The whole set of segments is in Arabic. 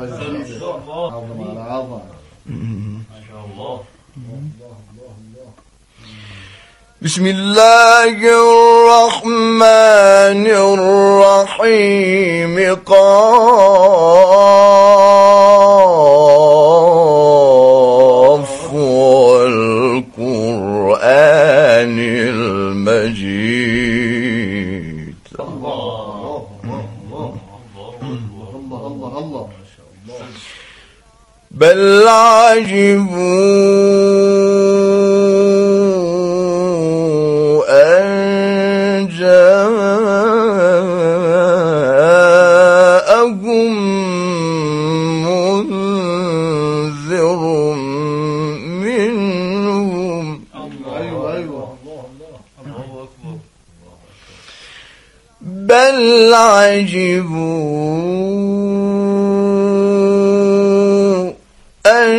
عظم على عظم. ما شاء الله. بسم الله الرحمن الرحيم. قاف والقرآن المجيد. الله الله الله. بل عجبوا أن جاءهم منذر منهم. أيوة. بل عجبوا أن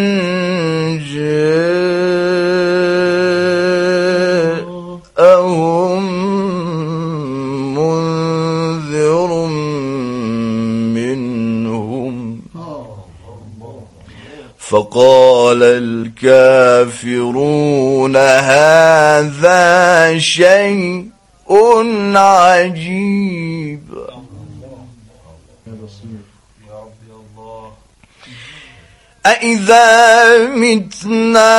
جاءهم منذر منهم فقال الكافرون هذا شيء عجيب. أإذا متنا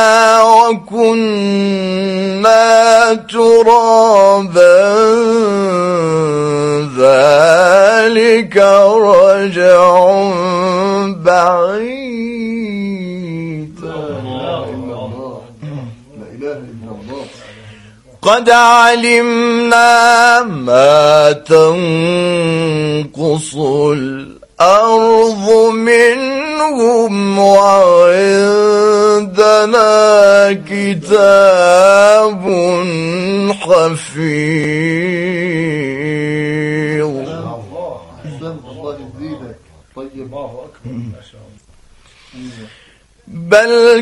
وكنا ترابا ذلك رجع بعيد. قد علمنا ما تنقص الأرض منهم وعندنا كتاب حفيظ. بل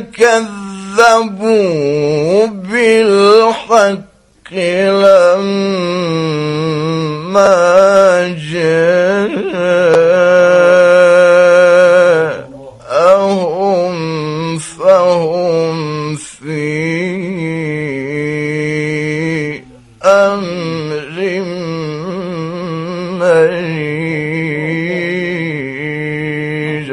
كذبوا بالحق لما جاءهم فهم في أمر مريج.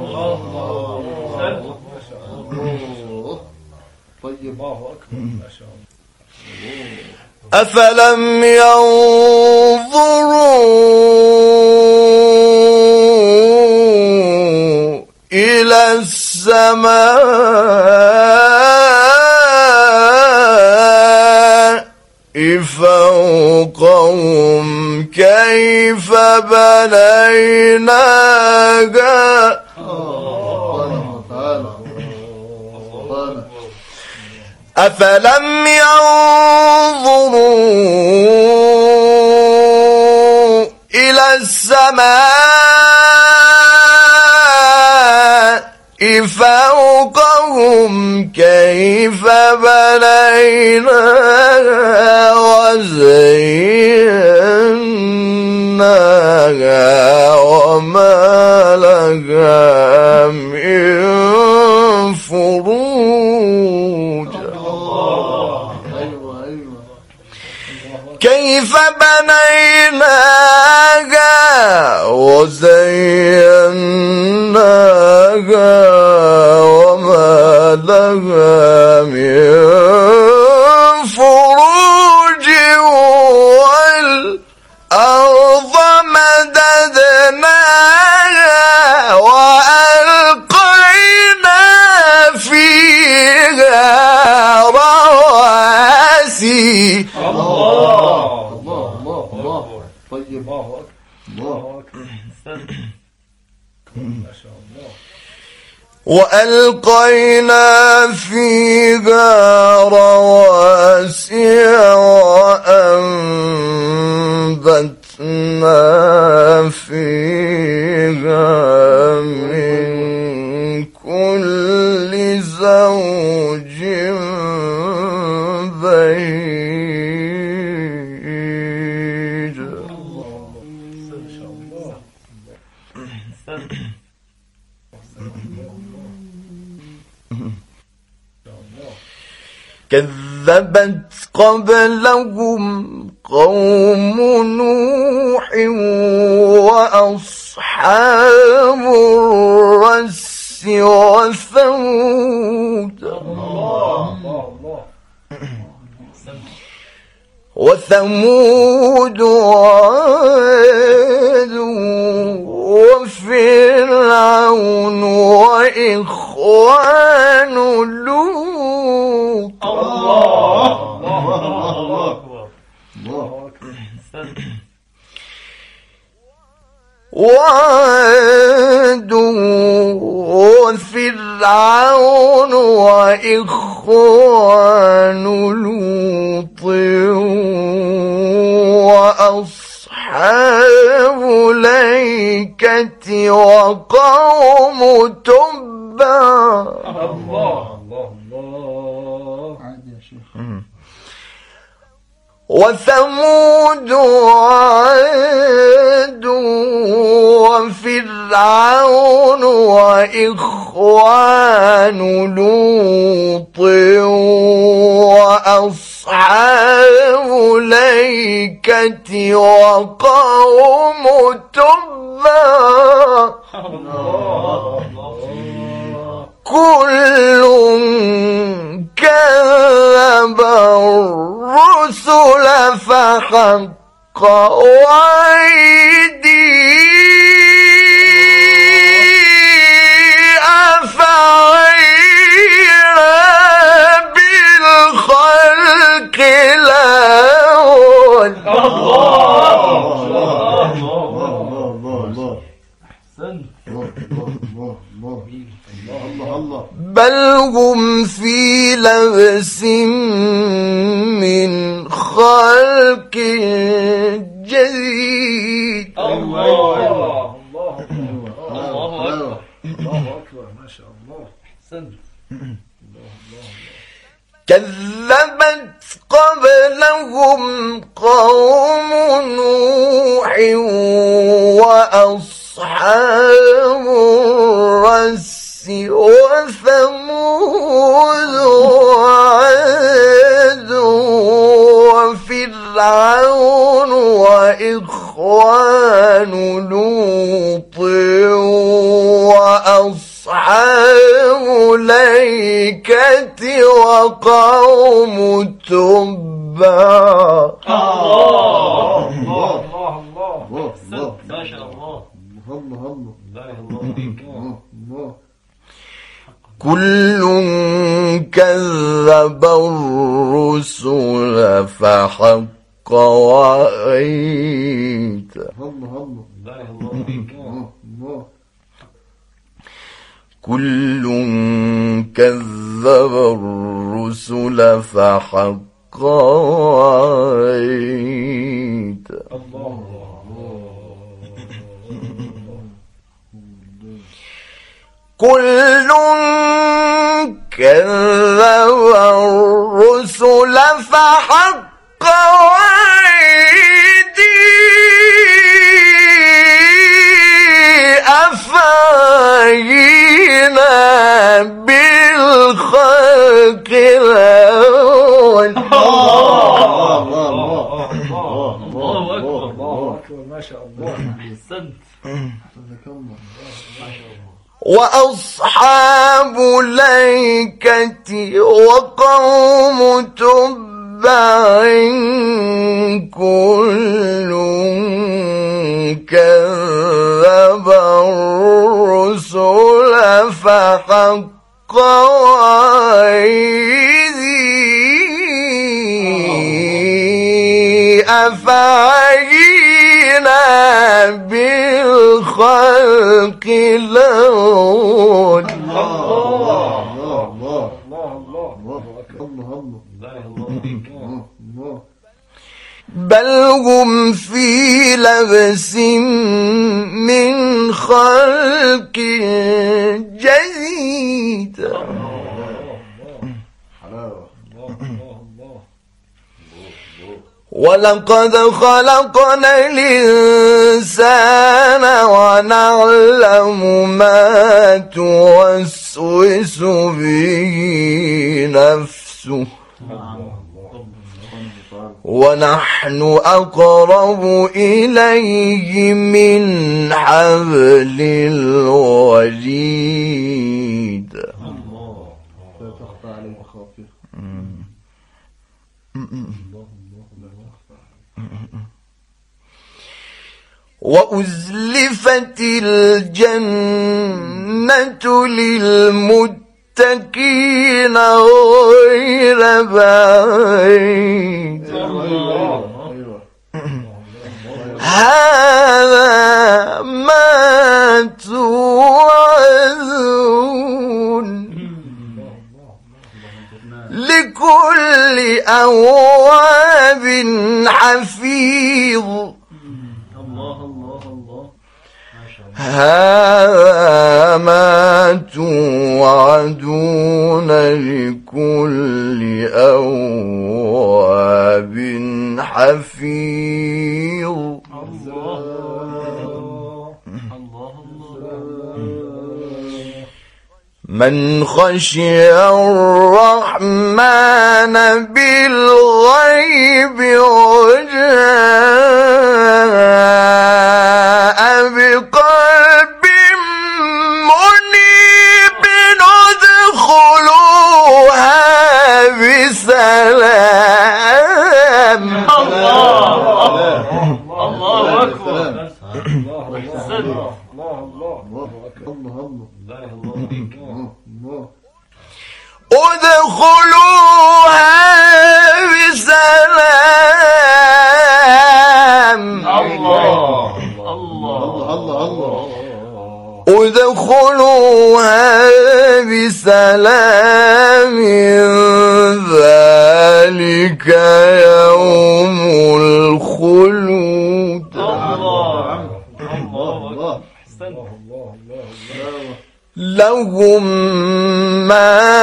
أفلم ينظروا إلى السماء فوقهم كيف بنيناها أفلم ينظروا إلى السماء فوقهم كيف بنيناها وزيناها وما لها من فروج. كيف بنيناها وزيناها وما لها من فروج. والأرض مددناها وألقينا فيها رواسي. وألقينا فيها رواسي وأنبتنا فيها من كل زوج بهيج. كذبت قبلهم قوم نوح وأصحاب الرس وثمود وعاد وفرعون وإخوان لوط. وعاد وفرعون وإخوان لوط وأصحاب الأيكة وقوم تبع وثمود وعاد وفرعون وإخوان لوط وأصحاب الأيكة وقوم تبع كل كذب الرسل فحق وعيدي أفعينا بالخلق الأول. بل هم في لبس من خلق جديد. الله أكبر ما شاء الله. أحسنت. كذبت قبلهم قوم نوح وأصحاب الرس وثمود وعاد وفرعون وإخوان لوط وأصحاب الأيكة وقوم تبع. ما شاء الله. كل كذب الرسل فحق وعيد. كل كذب الرسل فحق وعيد. كل كذب الرسل فحق وعيدي أفعينا بالخلق الأول. الله أكبر ما شاء الله. أحسنت. وأصحاب الأيكة وقوم تبع كل كذب الرسل فحق وعيدي أفعينا بالخلق الأول. بل هم في لبس من خلق جديد. ولقد خلقنا الإنسان ونعلم ما توسوس به نفسه ونحن أقرب إليه من حبل الوريد. لا تخفى عليه خافية. وأزلفت الجنة للمتقين غير بعيد. هذا ما توعدون لكل أواب حفيظ. هذا ما توعدون لكل أواب حفيظ. من خشي الرحمن بالغيب وجاء بقلب منيب ادخلوها بسلام. الله أكبر. ادخلوها بسلام. ادخلوها بسلام ذلك يوم الخلود. لهم ما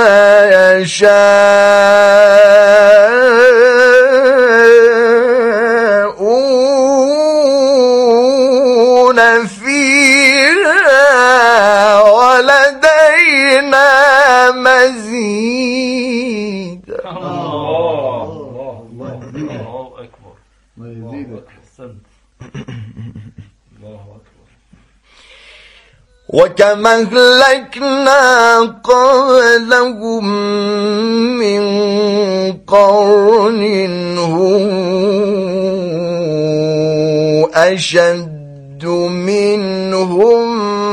يشاءون فيها ولدينا مزيد. الله أكبر. ما يزيدك. وكما أهلكنا قبلهم من قرن هم أشد منهم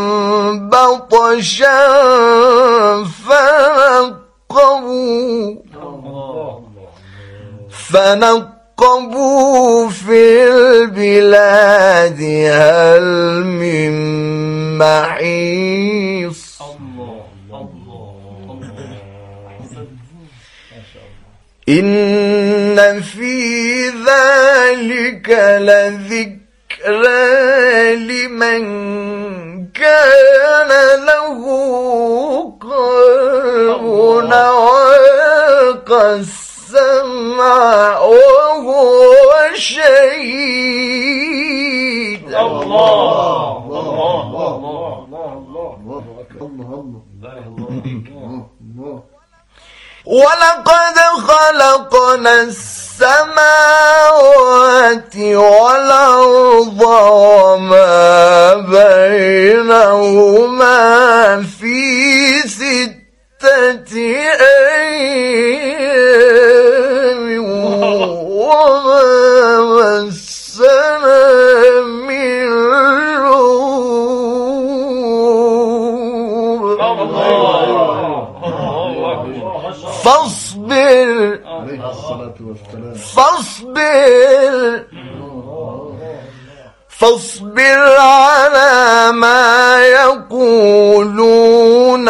بطشا فنقبوا في البلاد هل من محيص. إن في ذلك لذكرى لمن كان له قلب وألقى السمع وهو شهيد. ولقد خلقنا السماوات والأرض وما بينهما في 6 أيام وما مسنا من لغوب. فاصبر عليه الصلاة والسلام. فاصبر على ما يقولون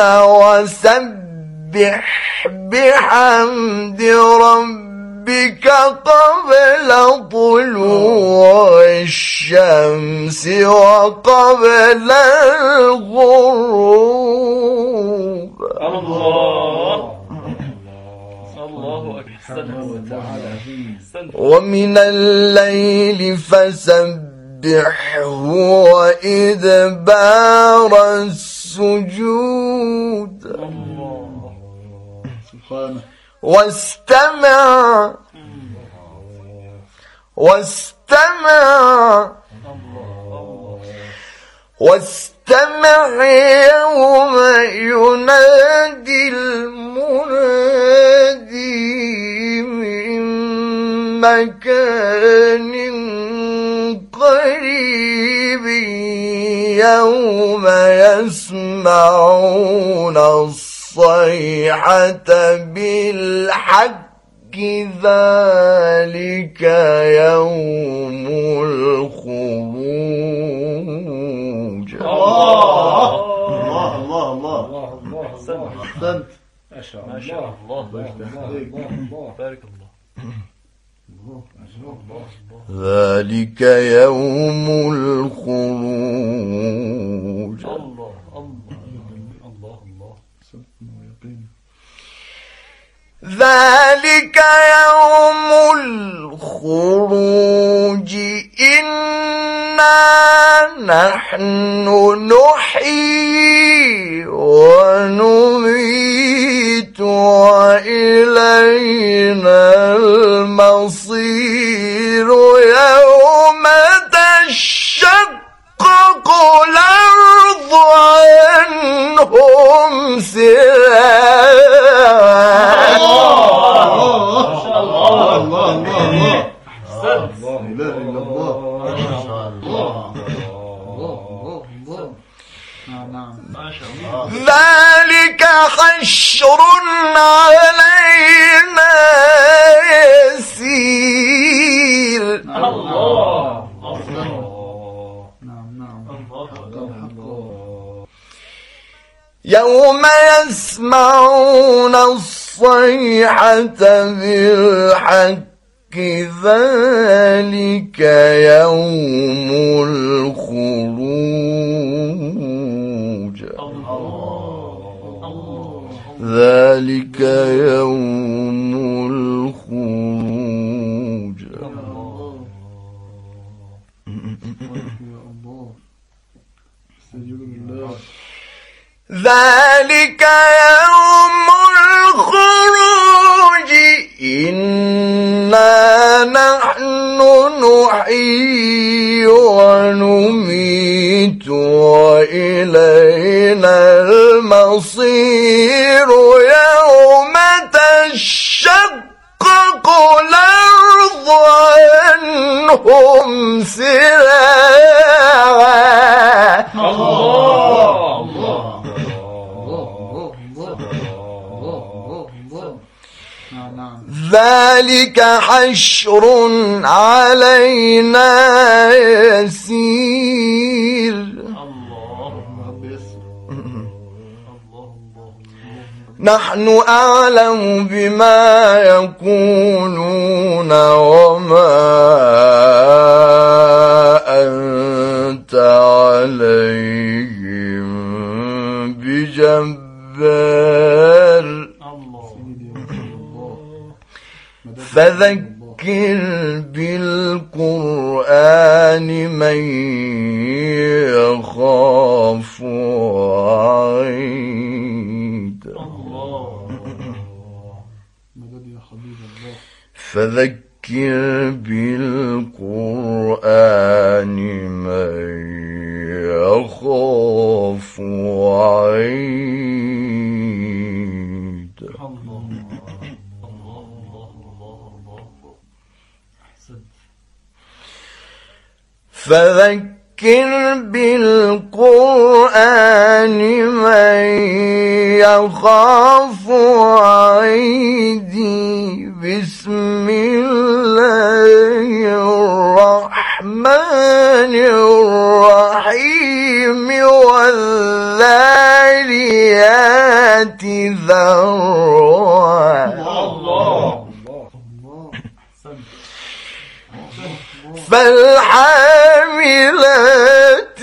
وسبح بحمد ربك قبل طلوع الشمس وقبل الغروب. الله أكبر. ومن الليل فسبحه وإدبار السجود واستمع يوم ينادي المنادي من مكان قريب يوم يسمعون الصيحة بالحق ذلك يوم الخروج. الله أحسنت. ما شاء الله. بارك الله. ذلك يوم الخروج. ذلك يوم الخروج إنا نحن نحيي ونميت وإلينا المصير يوم تشقق الأرض عنهم ذلك حشر علينا يسير. يوم يسمعون الصيحة بالحق ذلك يوم الخروج. ذلك يوم الخروج. ذلك يوم الخروج إنا نحن نحيي ونميت وإلينا المصير يوم تشقق الأرض عنهم سراعا. ذلك حشر علينا يسير. نحن أعلم بما يقولون وما أنت عليهم بجبار. فذكر بالقرآن من يخاف وعيد. فذكر بالقرآن من يخاف وعيد. فذكر بالقرآن من يخاف وعيدي. بسم الله الرحمن الرحيم والذاريات ذروا فالحاملات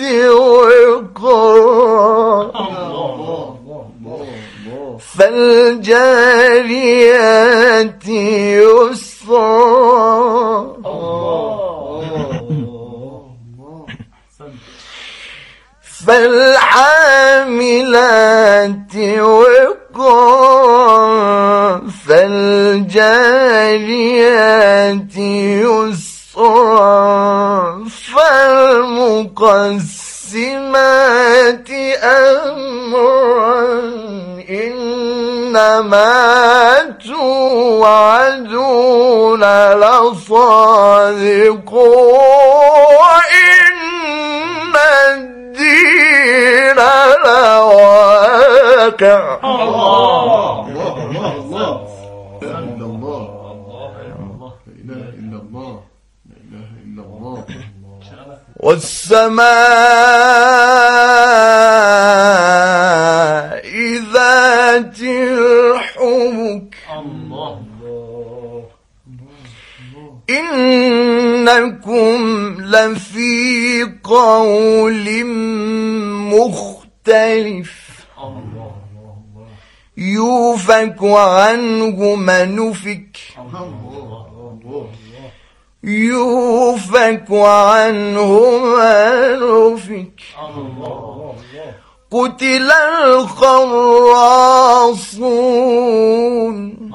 وقرا فالجاريات فالحاملات وقرا فالجاريات يسرا فالمقسمات أمرا إنما توعدون لصادق وإن الدين لواقع. الله والسماء ذات الحبك إنكم لفي قول مختلف يوفك عنه من أفك يوفك عنه من أفك قتل الخراصون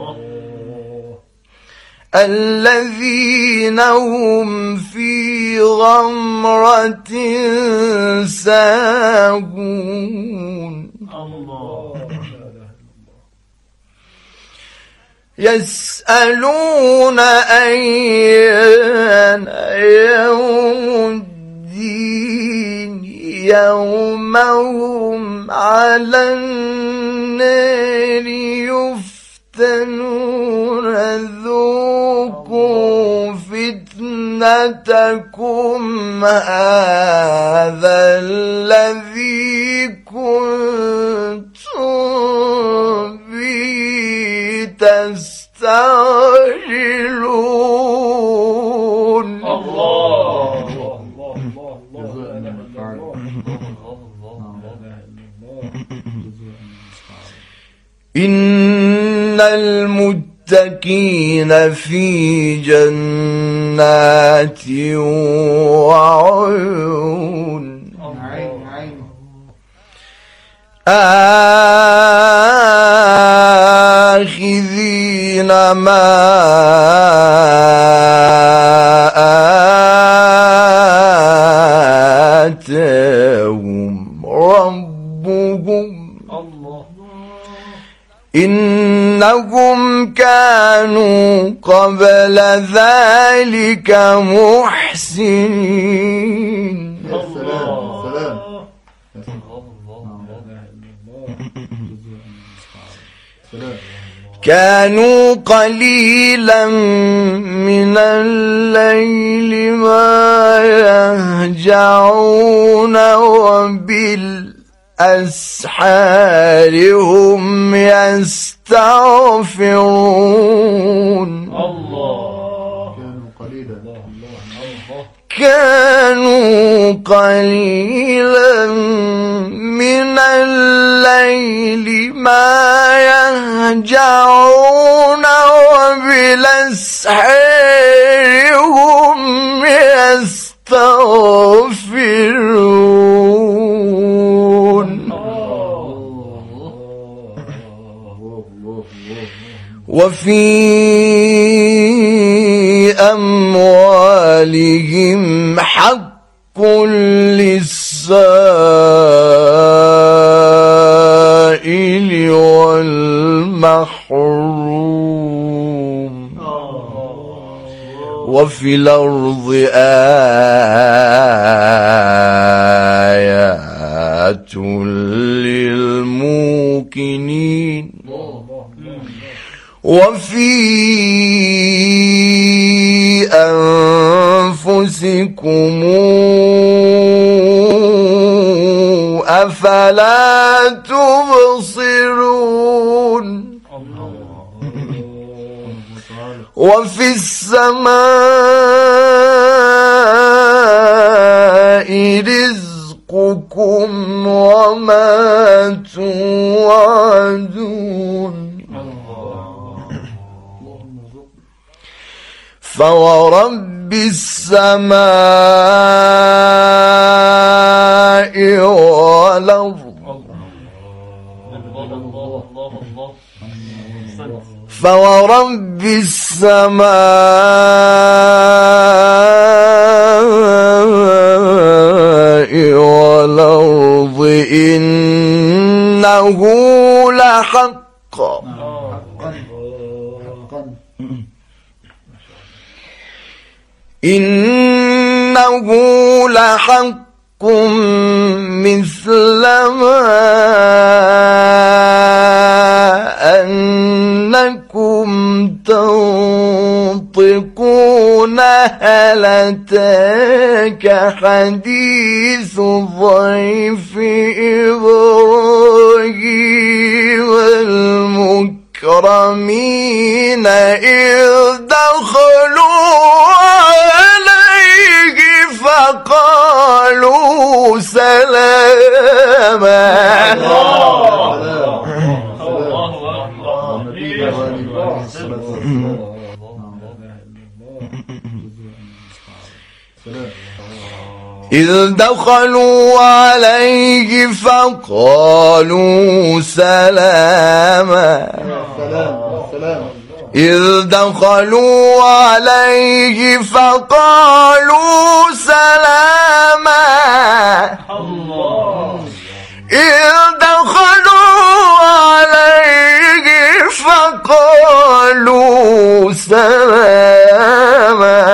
الذين هم في غمرة ساهون يسألون أيان يوم الدين يوم هم على النار يفتنون ذوقوا فتنتكم هذا الذي كنتم به تستعجلون. إن المتقين في جنات وعيون آخذين ما آتاهم ربهم إنهم كانوا قبل ذلك محسنين. كانوا قليلا من الليل ما يهجعون وبالأسحار هم يستغفرون. كانوا قليلا من الليل ما يهجعون وبالأسحار هم يستغفرون. وفي أموالهم حق للسائل والمحروم. وفي الأرض آيات للموقنين. وفي أنفسكم أفلا تبصرون. وفي السماء رزقكم وما توعدون. فورب السماء والأرض فورب السماء والأرض إنه لحق إنه لحق مثل ما أنكم تنطقون هل أتاك حديث ضيف إبراهيم المكرمين إذ دخلوا عليه فقالوا سلاما إذ دخلوا عليه فقالوا سلاما إذ دخلوا عليه فقالوا سلاما إذ دخلوا عليه فقالوا سلاما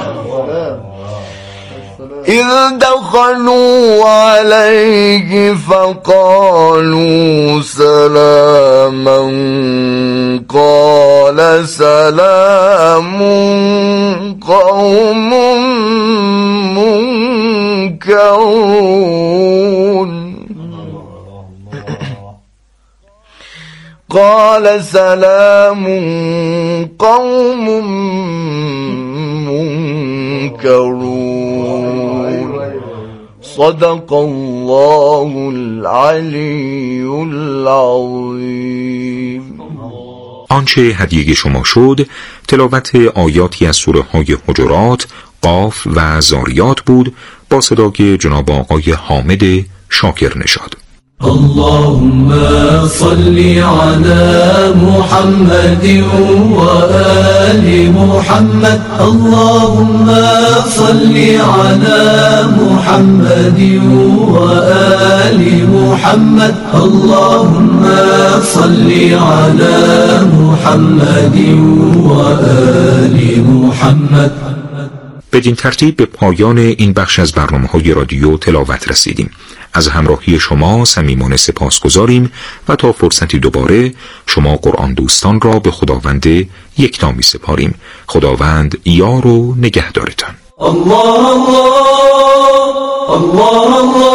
إذ دخلوا عليه فقالوا سلاما قال سلام قوم منكرون قال سلام قوم منكرون صدق الله العلی العظیم. آنچه هدیه شما شد تلاوت آیاتی از سوره های حجرات، قاف و زاریات بود با صدای جناب آقای حامد شاکر نژاد. اللهم صل على محمد وآل محمد اللهم صل على محمد وآل محمد اللهم صل على محمد وآل محمد. بدین ترتیب به پایان این بخش از برنامه‌های رادیو تلاوت رسیدیم. از همراهی شما صمیمانه سپاسگزاریم و تا فرصتی دوباره شما قرآن دوستان را به خداوند یکتا می سپاریم. خداوند یار و نگهدارتان. الله الله الله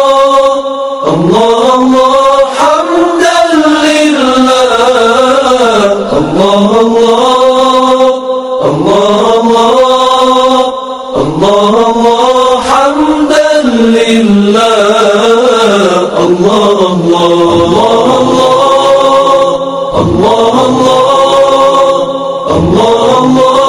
الله الله حمدا لله الله الله الله الله حمدا لله الله الله الله الله الله